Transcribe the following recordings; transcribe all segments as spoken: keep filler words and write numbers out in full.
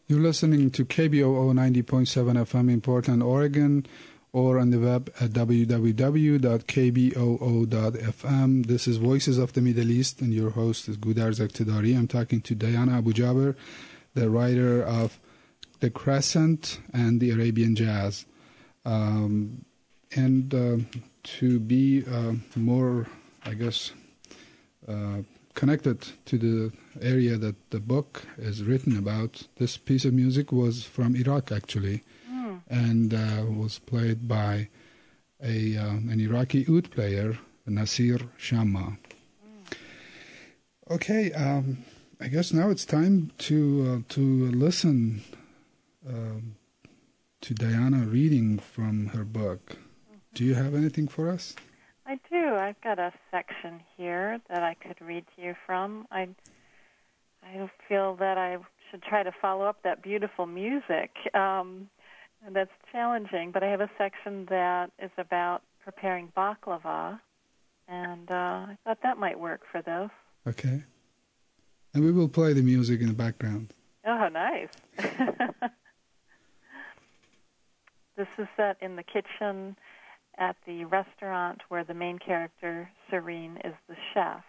You're listening to K B O O ninety point seven F M in Portland, Oregon, or on the web at w w w dot k b o o dot f m. This is Voices of the Middle East, and your host is Gudarz Iqtidari. I'm talking to Diana Abu Jaber, the writer of The Crescent and the Arabian Jazz. Um, and uh, to be uh, more, I guess, uh, connected to the area that the book is written about, this piece of music was from Iraq, actually, mm. and uh, was played by a uh, an Iraqi oud player, Nasir Shamma. Mm. Okay, um, I guess now it's time to uh, to listen uh, to Diana reading from her book. Mm-hmm. Do you have anything for us? I do. I've got a section here that I could read to you from. I I feel that I should try to follow up that beautiful music. Um, and that's challenging, but I have a section that is about preparing baklava, and uh, I thought that might work for this. Okay. And we will play the music in the background. Oh, nice. This is set in the kitchen at the restaurant where the main character, Serene, is the chef.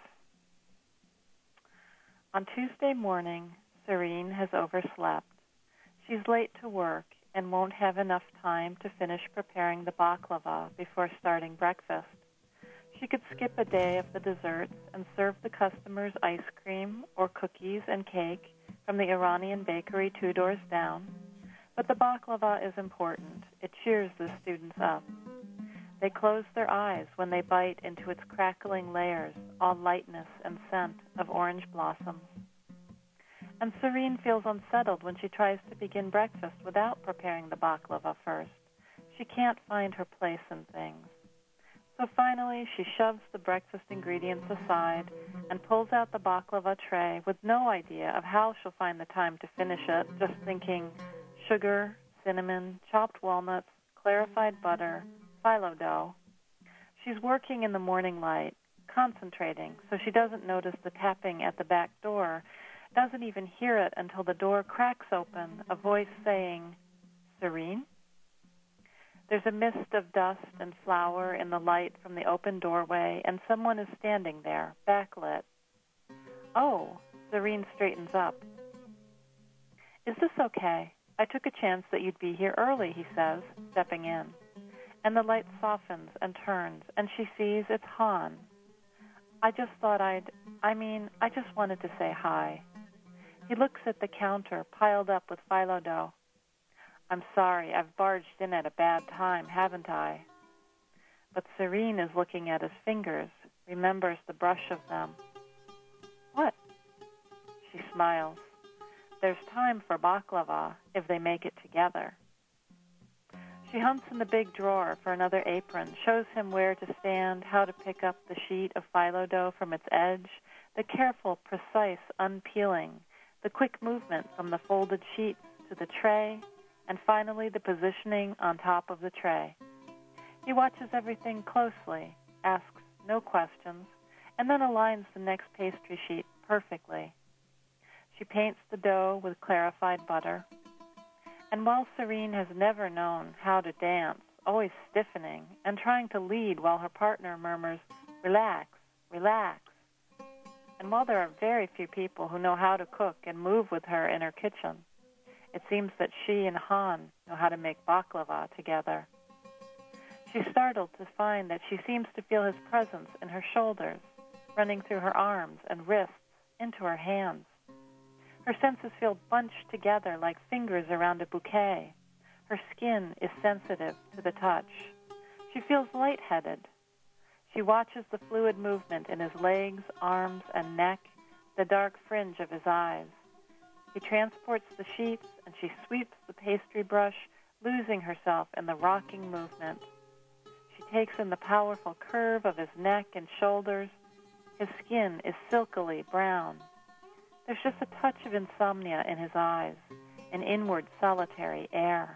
On Tuesday morning, Serene has overslept. She's late to work and won't have enough time to finish preparing the baklava before starting breakfast. She could skip a day of the desserts and serve the customers ice cream or cookies and cake from the Iranian bakery two doors down. But the baklava is important. It cheers the students up. They close their eyes when they bite into its crackling layers, all lightness and scent of orange blossoms. And Serene feels unsettled when she tries to begin breakfast without preparing the baklava first. She can't find her place in things. So finally, she shoves the breakfast ingredients aside and pulls out the baklava tray with no idea of how she'll find the time to finish it, just thinking sugar, cinnamon, chopped walnuts, clarified butter, phyllo dough. She's working in the morning light, concentrating, so she doesn't notice the tapping at the back door, doesn't even hear it until the door cracks open, a voice saying, "Serene?" There's a mist of dust and flour in the light from the open doorway, and someone is standing there, backlit. "Oh," Serene straightens up. "Is this okay? I took a chance that you'd be here early," he says, stepping in. And the light softens and turns, and she sees it's Han. "I just thought I'd, I mean, I just wanted to say hi." He looks at the counter piled up with phyllo dough. "I'm sorry, I've barged in at a bad time, haven't I?" But Serene is looking at his fingers, remembers the brush of them. "What?" She smiles. There's time for baklava if they make it together. She hunts in the big drawer for another apron, shows him where to stand, how to pick up the sheet of phyllo dough from its edge, the careful, precise unpeeling, the quick movement from the folded sheets to the tray, and finally the positioning on top of the tray. He watches everything closely, asks no questions, and then aligns the next pastry sheet perfectly. She paints the dough with clarified butter. And while Serene has never known how to dance, always stiffening and trying to lead while her partner murmurs, "Relax, relax," and while there are very few people who know how to cook and move with her in her kitchen, it seems that she and Han know how to make baklava together. She's startled to find that she seems to feel his presence in her shoulders, running through her arms and wrists into her hands. Her senses feel bunched together like fingers around a bouquet. Her skin is sensitive to the touch. She feels lightheaded. She watches the fluid movement in his legs, arms, and neck, the dark fringe of his eyes. He transports the sheets, and she sweeps the pastry brush, losing herself in the rocking movement. She takes in the powerful curve of his neck and shoulders. His skin is silkily brown. There's just a touch of insomnia in his eyes, an inward solitary air.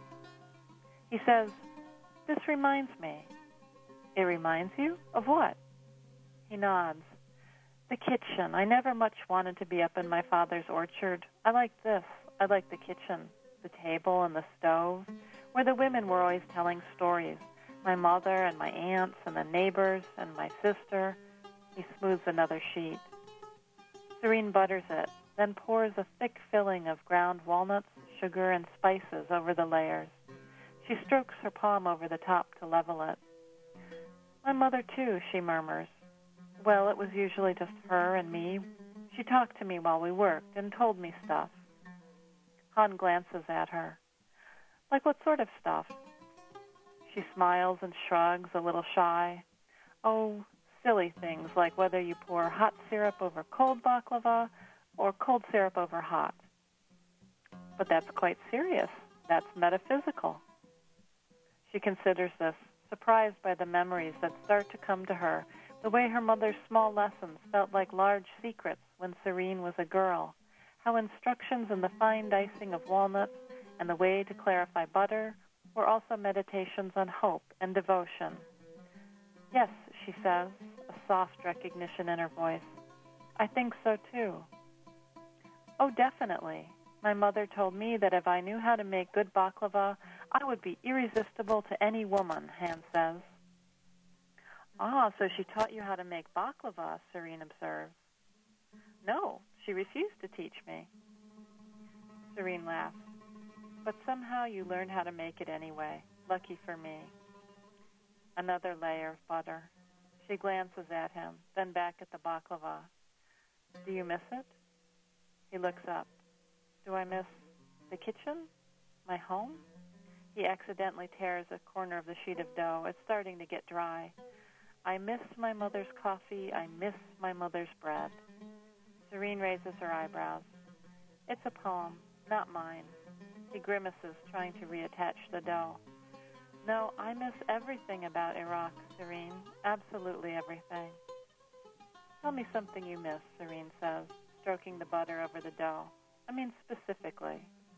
He says, "This reminds me." "It reminds you? Of what?" He nods. "The kitchen. I never much wanted to be up in my father's orchard. I like this, I liked the kitchen, the table and the stove, where the women were always telling stories. My mother and my aunts and the neighbors and my sister. He smooths another sheet. Serene butters it, then pours a thick filling of ground walnuts, sugar, and spices over the layers. She strokes her palm over the top to level it. My mother, too, she murmurs. Well, it was usually just her and me. She talked to me while we worked and told me stuff. Han glances at her. Like what sort of stuff? She smiles and shrugs, a little shy. Oh, silly things like whether you pour hot syrup over cold baklava or cold syrup over hot. But that's quite serious. That's metaphysical. She considers this, surprised by the memories that start to come to her, the way her mother's small lessons felt like large secrets when Serene was a girl, how instructions in the fine dicing of walnuts and the way to clarify butter were also meditations on hope and devotion. Yes, she says, a soft recognition in her voice. I think so, too. Oh, definitely. My mother told me that if I knew how to make good baklava, I would be irresistible to any woman, Han says. Ah, so she taught you how to make baklava, Serene observes. No, she refused to teach me. Serene laughs. But somehow you learned how to make it anyway. Lucky for me. Another layer of butter. She glances at him, then back at the baklava. Do you miss it? He looks up. Do I miss the kitchen? My home? He accidentally tears a corner of the sheet of dough. It's starting to get dry. I miss my mother's coffee. I miss my mother's bread. Serene raises her eyebrows. It's a poem, not mine. He grimaces, trying to reattach the dough. No, I miss everything about Iraq, Serene. Absolutely everything. Tell me something you miss, Serene says, stroking the butter over the dough. I mean specifically.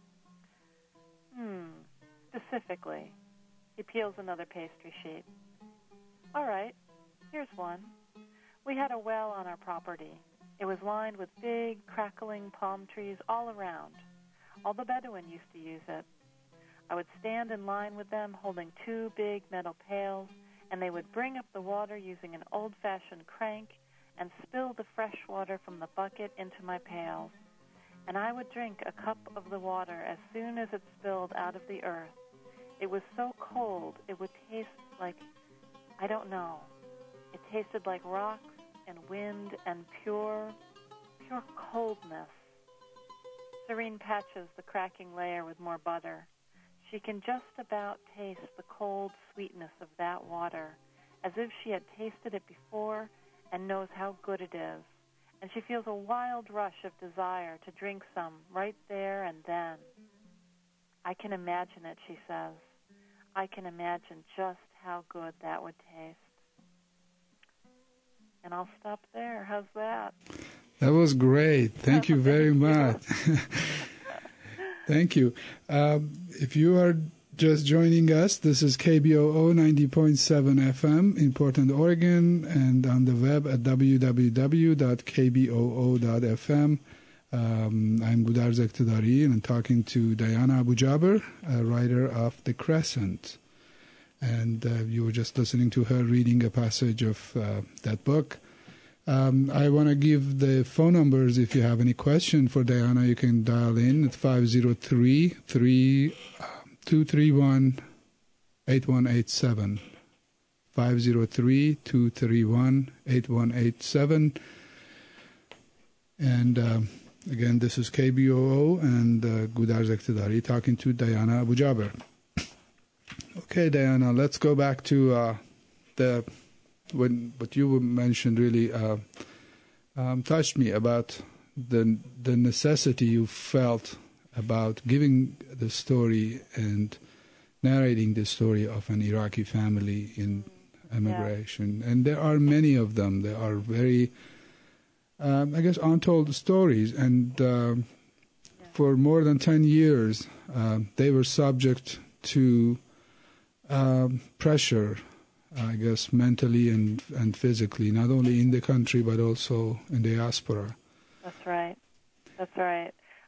Hmm, specifically. He peels another pastry sheet. All right, here's one. We had a well on our property. It was lined with big, crackling palm trees all around. All the Bedouin used to use it. I would stand in line with them holding two big metal pails, and they would bring up the water using an old-fashioned crank and spill the fresh water from the bucket into my pails. And I would drink a cup of the water as soon as it spilled out of the earth. It was so cold, it would taste like, I don't know. It tasted like rocks and wind and pure, pure coldness. Serene patches the cracking layer with more butter. She can just about taste the cold sweetness of that water, as if she had tasted it before and knows how good it is. And she feels a wild rush of desire to drink some right there and then. I can imagine it, she says. I can imagine just how good that would taste. And I'll stop there. How's that? That was great. Thank you very much. Thank you. Um, if you are just joining us, this is K B O O ninety point seven F M in Portland, Oregon, and on the web at w w w dot k b o o dot f m. Um, I'm Gudarz Eqtidari, and I'm talking to Diana Abu Jaber, a writer of The Crescent. And uh, you were just listening to her reading a passage of uh, that book. Um, I want to give the phone numbers. If you have any question for Diana, you can dial in at five oh three, two three one, eight one eight seven. five oh three, two three one, eight one eight seven. And uh, again, this is K B O O and uh, Gudarz Eqtidari talking to Diana Abu Jaber. Okay, Diana, let's go back to uh, the when what you mentioned really uh, um, touched me about the the necessity you felt about giving the story and narrating the story of an Iraqi family in emigration. Yeah. And there are many of them. There are very, um, I guess, untold stories. And uh, yeah. for more than ten years, uh, they were subject to um, pressure, I guess, mentally and, and physically, not only in the country but also in the diaspora. That's right. That's right.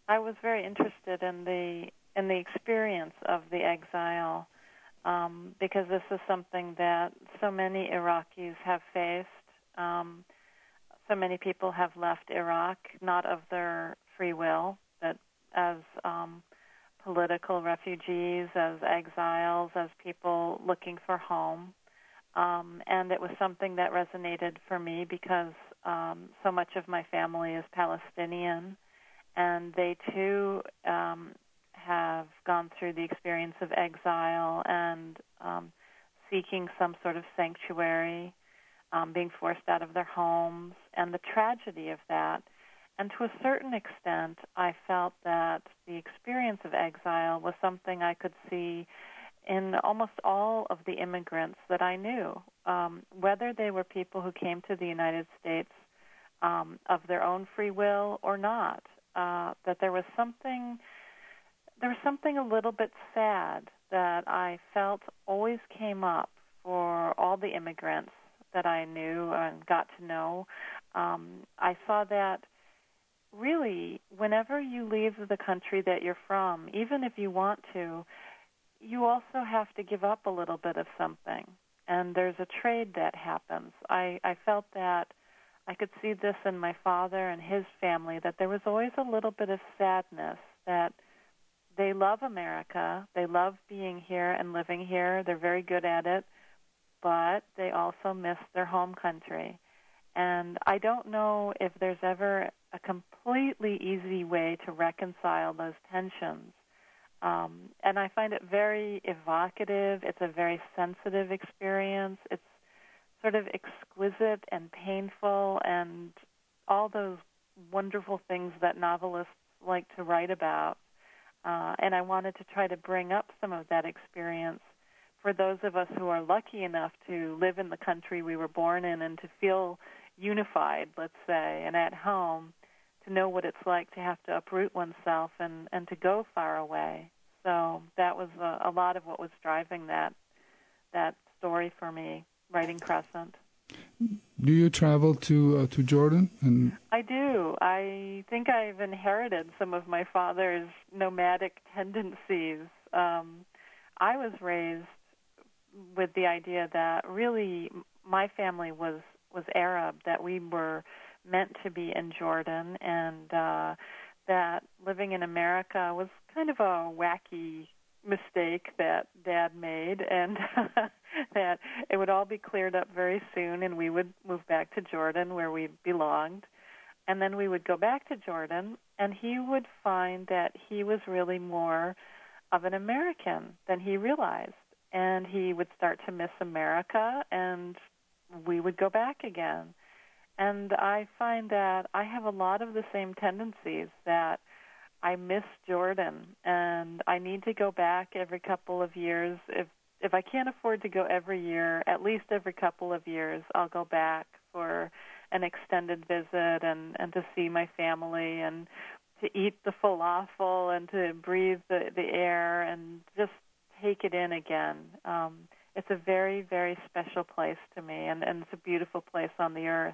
I was very interested in the in the experience of the exile um, because this is something that so many Iraqis have faced. Um, so many people have left Iraq, not of their free will, but as um, political refugees, as exiles, as people looking for home. Um, and it was something that resonated for me because um, so much of my family is Palestinian, and they too um, have gone through the experience of exile and um, seeking some sort of sanctuary, um, being forced out of their homes, and the tragedy of that. And to a certain extent, I felt that the experience of exile was something I could see in almost all of the immigrants that I knew, um, whether they were people who came to the United States um, of their own free will or not, uh, that there was something, there was something a little bit sad that I felt always came up for all the immigrants that I knew and got to know. Um, I saw that really, whenever you leave the country that you're from, even if you want to, you also have to give up a little bit of something. And there's a trade that happens. I, I felt that I could see this in my father and his family, that there was always a little bit of sadness, that they love America, they love being here and living here, they're very good at it, but they also miss their home country. And I don't know if there's ever a completely easy way to reconcile those tensions. Um, and I find it very evocative. It's a very sensitive experience. It's sort of exquisite and painful and all those wonderful things that novelists like to write about. Uh, and I wanted to try to bring up some of that experience for those of us who are lucky enough to live in the country we were born in and to feel unified, let's say, and at home, to know what it's like to have to uproot oneself and, and to go far away. So that was a, a lot of what was driving that that story for me, writing Crescent. Do you travel to uh, to Jordan? And I do. I think I've inherited some of my father's nomadic tendencies. Um, I was raised with the idea that really my family was, was Arab, that we were meant to be in Jordan, and uh, that living in America was kind of a wacky mistake that Dad made, and that it would all be cleared up very soon, and we would move back to Jordan where we belonged. And then we would go back to Jordan, and he would find that he was really more of an American than he realized. And he would start to miss America, and we would go back again. And I find that I have a lot of the same tendencies, that I miss Jordan, and I need to go back every couple of years. If if I can't afford to go every year, at least every couple of years, I'll go back for an extended visit and, and to see my family and to eat the falafel and to breathe the, the air and just take it in again. Um, it's a very, very special place to me, and, and it's a beautiful place on the earth.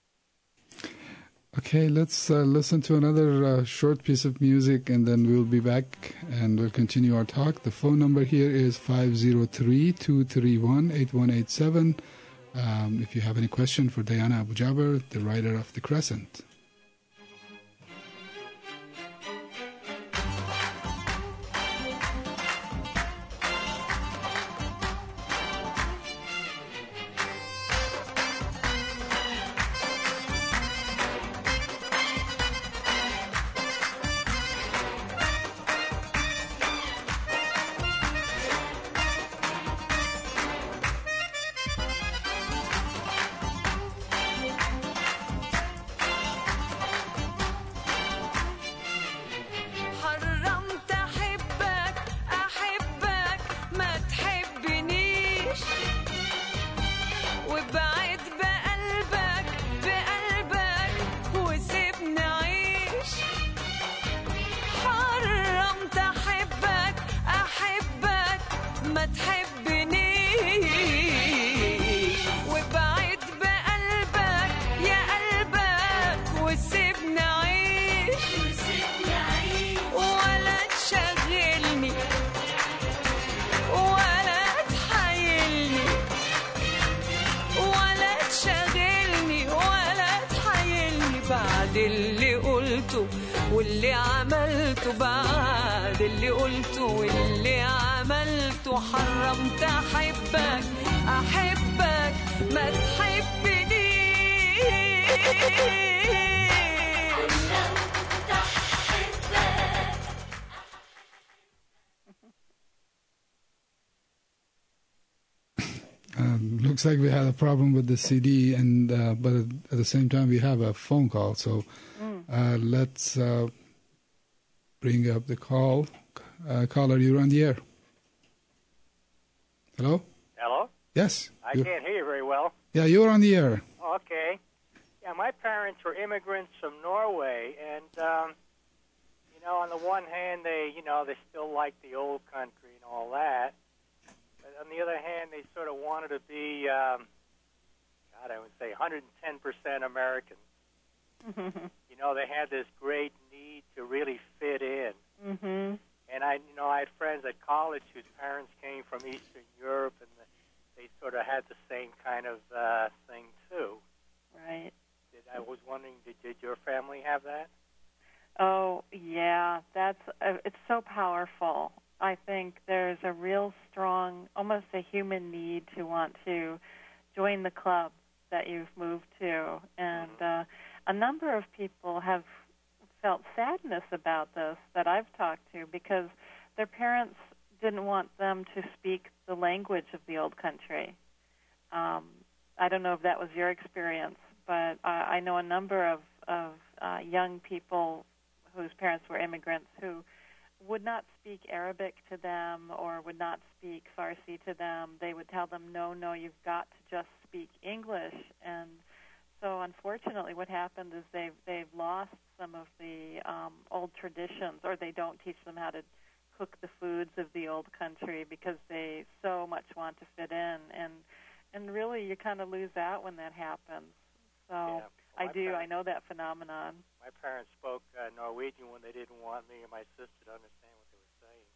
Okay, let's uh, listen to another uh, short piece of music, and then we'll be back and we'll continue our talk. The phone number here is five zero three, two three one, eight one eight seven. Um, if you have any question for Diana Abu Jaber, the writer of The Crescent. بعد اللي قلته واللي عملته بعد اللي قلته واللي عملته حرمت أحبك أحبك ما تحبني Um, looks like we had a problem with the C D, and uh, but at the same time we have a phone call. So mm. uh, let's uh, bring up the call. Uh, caller, you're on the air. Hello? Hello? Yes. I can't hear you very well. Yeah, you're on the air. Okay. Yeah, my parents were immigrants from Norway, and, um, you know, on the one hand, they, you know, they still like the old country and all that. On the other hand, they sort of wanted to be, um, God, I would say one hundred ten percent American. You know, they had this great need to really fit in. Mm-hmm. And I, you know, I had friends at college whose parents came from Eastern Europe, and the, they sort of had the same kind of uh, thing too. Right. Did, I was wondering, did, did your family have that? Oh, yeah. That's uh, it's so powerful. I think there's a real strong, almost a human need to want to join the club that you've moved to. And uh, a number of people have felt sadness about this that I've talked to because their parents didn't want them to speak the language of the old country. Um, I don't know if that was your experience, but I, I know a number of, of uh, young people whose parents were immigrants who would not speak Arabic to them or would not speak Farsi to them. They would tell them, no, no, you've got to just speak English. And so unfortunately what happened is they've, they've lost some of the um, old traditions, or they don't teach them how to cook the foods of the old country because they so much want to fit in. And, and really you kind of lose out when that happens. So yeah. I do. Parents, I know that phenomenon. My parents spoke uh, Norwegian when they didn't want me and my sister to understand what they were saying.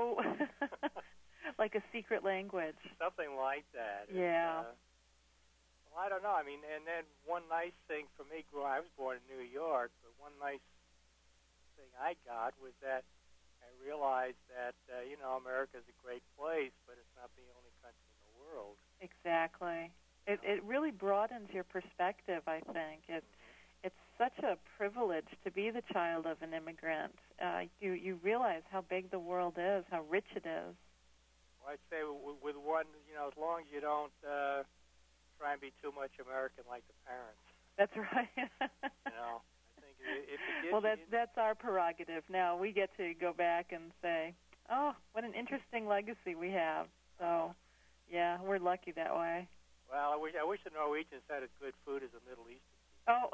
Oh, like a secret language. Something like that. Yeah. And, uh, well, I don't know. I mean, and then one nice thing for me, I was born in New York, but one nice thing I got was that I realized that, uh, you know, America's a great place, but it's not the only country in the world. Exactly. It it really broadens your perspective, I think. It it's such a privilege to be the child of an immigrant. Uh, you you realize how big the world is, how rich it is. Well, I'd say with, with one, you know, as long as you don't uh, try and be too much American like the parents. That's right. You know, I think if it gives well, that's you, that's our prerogative. Now we get to go back and say, oh, what an interesting legacy we have. So, yeah, we're lucky that way. Well, I wish I wish the Norwegians had as good food as the Middle Eastern people. Oh.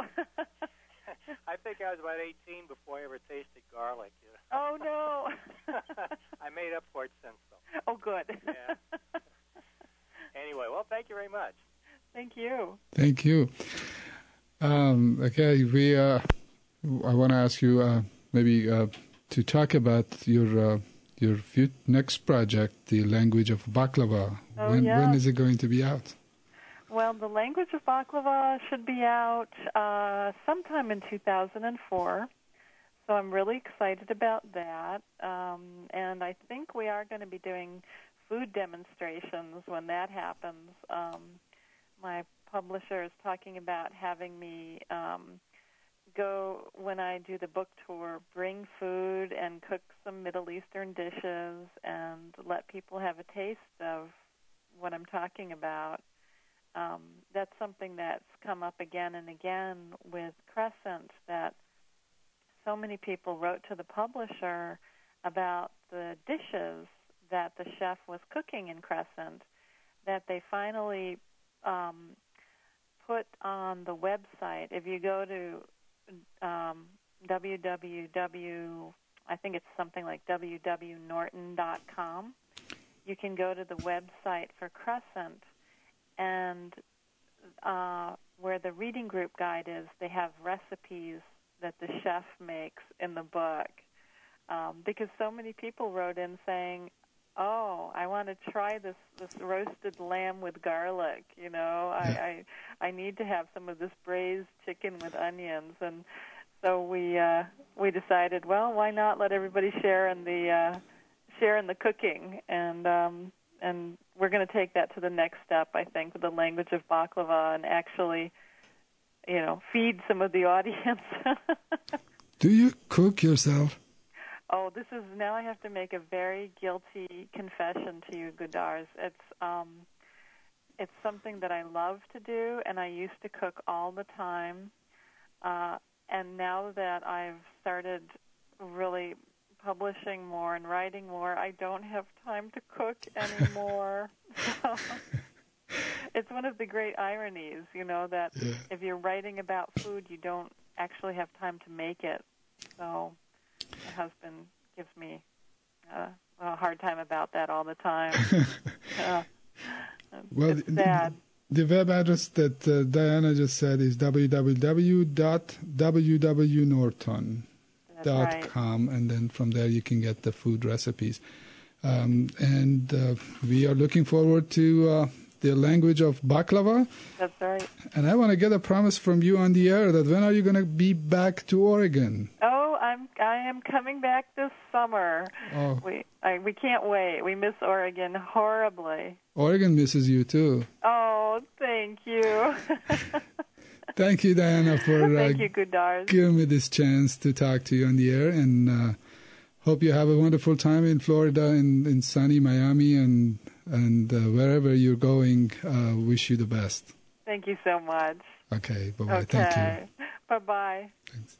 I think I was about eighteen before I ever tasted garlic. You know? Oh, no. I made up for it since, though. Oh, good. Yeah. Anyway, well, thank you very much. Thank you. Thank you. Um, okay, we. Uh, I want to ask you uh, maybe uh, to talk about your uh, your few, next project, the language of baklava. Oh, when, yeah. when is it going to be out? Well, the language of baklava should be out uh, sometime in two thousand four, so I'm really excited about that. Um, and I think we are going to be doing food demonstrations when that happens. Um, my publisher is talking about having me um, go, when I do the book tour, bring food and cook some Middle Eastern dishes and let people have a taste of what I'm talking about. Um, that's something that's come up again and again with Crescent, that so many people wrote to the publisher about the dishes that the chef was cooking in Crescent, that they finally um, put on the website. If you go to um, www, I think it's something like w w w dot norton dot com, you can go to the website for Crescent, and uh, where the reading group guide is, they have recipes that the chef makes in the book. Um, because so many people wrote in saying, oh, I want to try this, this roasted lamb with garlic. You know, I, I I need to have some of this braised chicken with onions. And so we uh, we decided, well, why not let everybody share in the uh, share in the cooking, and um, and we're going to take that to the next step, I think, with the language of baklava, and actually, you know, feed some of the audience. Do you cook yourself? Oh, this is, now I have to make a very guilty confession to you, Gudars. It's um, it's something that I love to do, and I used to cook all the time. Uh, and now that I've started really publishing more and writing more, I don't have time to cook anymore. So it's one of the great ironies, you know, that Yeah. if you're writing about food, you don't actually have time to make it. So my husband gives me uh, a hard time about that all the time. uh, Well, it's the- sad. The web address that uh, Diana just said is w w w dot w w norton dot com, That's right. and then from there you can get the food recipes. Um, and uh, we are looking forward to uh, the language of baklava. That's right. And I want to get a promise from you on the air that when are you going to be back to Oregon? Oh, I'm I am coming back this summer. Oh, We I, we can't wait. We miss Oregon horribly. Oregon misses you too. Oh, thank you. Thank you, Diana, for uh, Thank you, Gudars. giving me this chance to talk to you on the air, and uh, hope you have a wonderful time in Florida, in, in sunny Miami, and and uh, wherever you're going. Uh, wish you the best. Thank you so much. Okay, bye bye. Okay. Thank you. Bye bye. Thanks.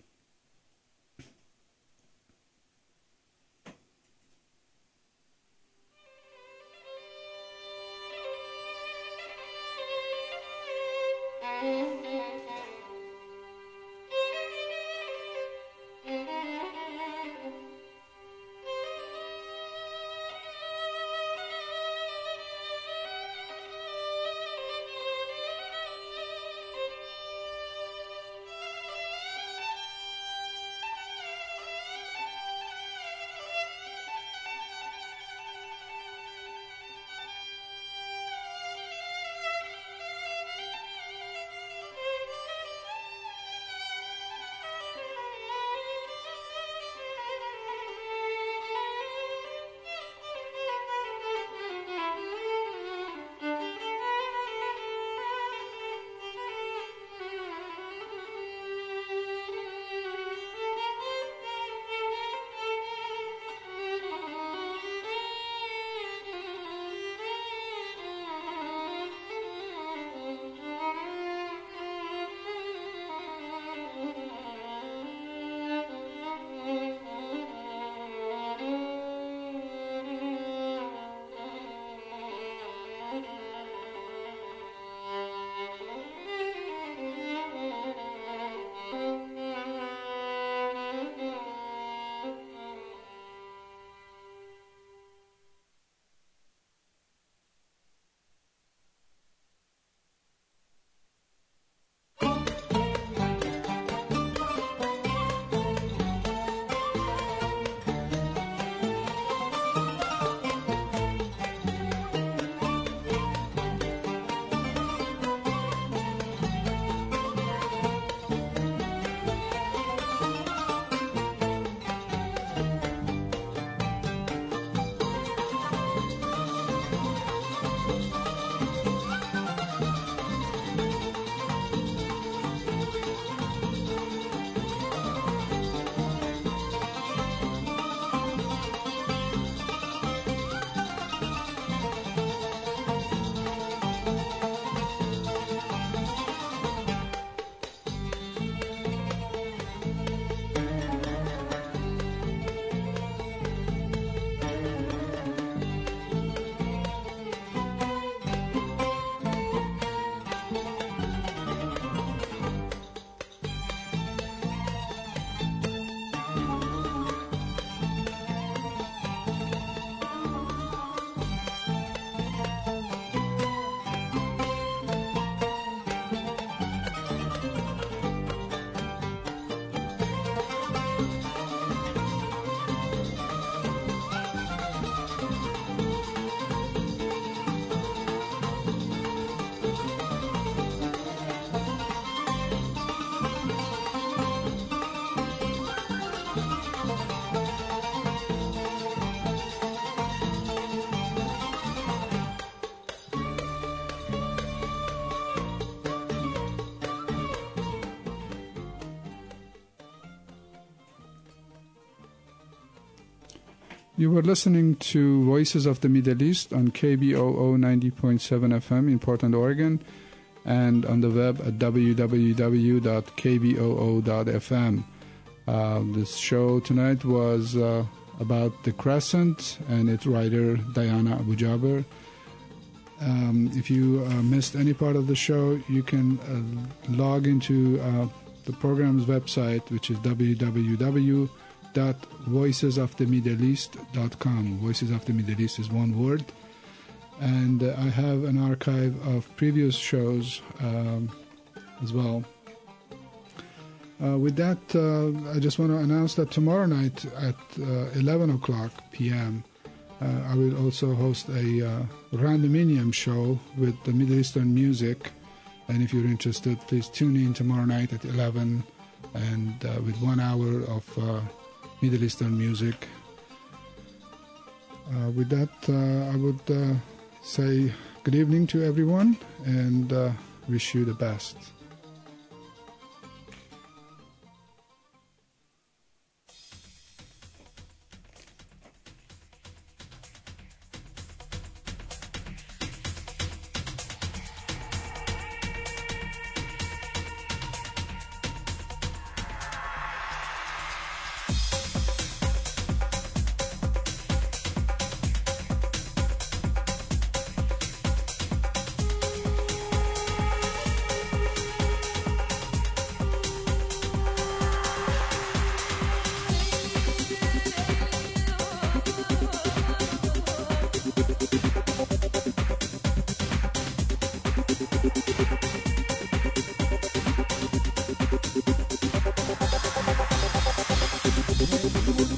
You were listening to Voices of the Middle East on K B O O ninety point seven F M in Portland, Oregon, and on the web at w w w dot k b o o dot f m. Uh, this show tonight was uh, about The Crescent and its writer Diana Abu Jaber. Um, if you uh, missed any part of the show, you can uh, log into uh, the program's website, which is w w w dot voices of the middle east dot com. Voices of the Middle East is one word. And uh, I have an archive of previous shows um, as well. Uh, with that, uh, I just want to announce that tomorrow night at uh, eleven o'clock p.m., uh, I will also host a uh, randominium show with the Middle Eastern music. And if you're interested, please tune in tomorrow night at eleven, and uh, with one hour of uh, Middle Eastern music. Uh, with that, uh, I would uh, say good evening to everyone and uh, wish you the best.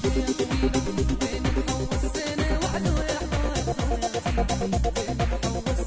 وين نحوس سنة وحده يا حوس